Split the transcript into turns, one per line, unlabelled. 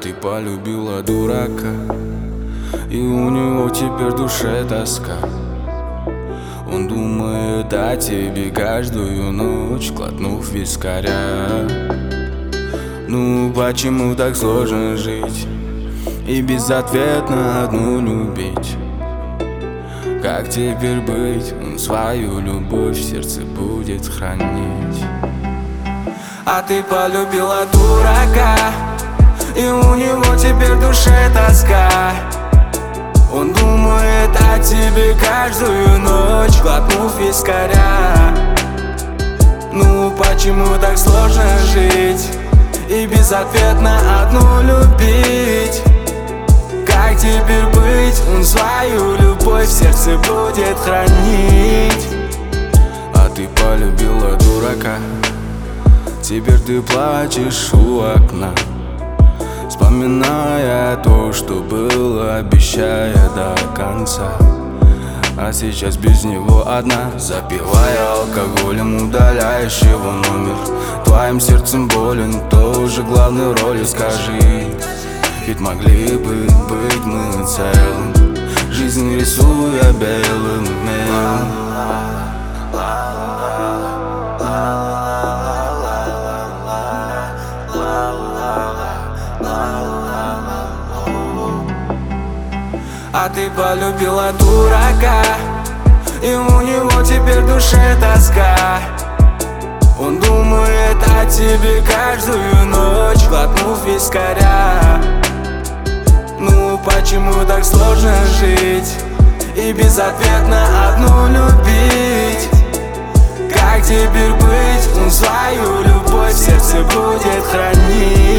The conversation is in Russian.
ты полюбила дурака, и у него теперь в душе тоска. Он думает о тебе каждую ночь, глотнув вискаря. Ну почему так сложно жить и безответно одну любить? Как теперь быть? Он свою любовь в сердце будет хранить. А ты полюбила дурака, и у него теперь в душе тоска. Он думает о тебе каждую ночь, глотнув вискаря. Ну почему так сложно жить и безответно одну любить? Как теперь быть? Он свою любовь в сердце будет хранить. А ты полюбила дурака, теперь ты плачешь у окна, вспоминая то, что было, обещая до конца. А сейчас без него одна, запивая алкоголем, удаляешь его номер. Твоим сердцем болен, кто же главной роли, скажи? Ведь могли бы быть мы целым, жизнь рисуя белым мелом. А ты полюбила дурака, и у него теперь в душе тоска. Он думает о тебе каждую ночь, глотнув вискаря. Ну почему так сложно жить и безответно одну любить? Как теперь быть? Он свою любовь в сердце будет хранить.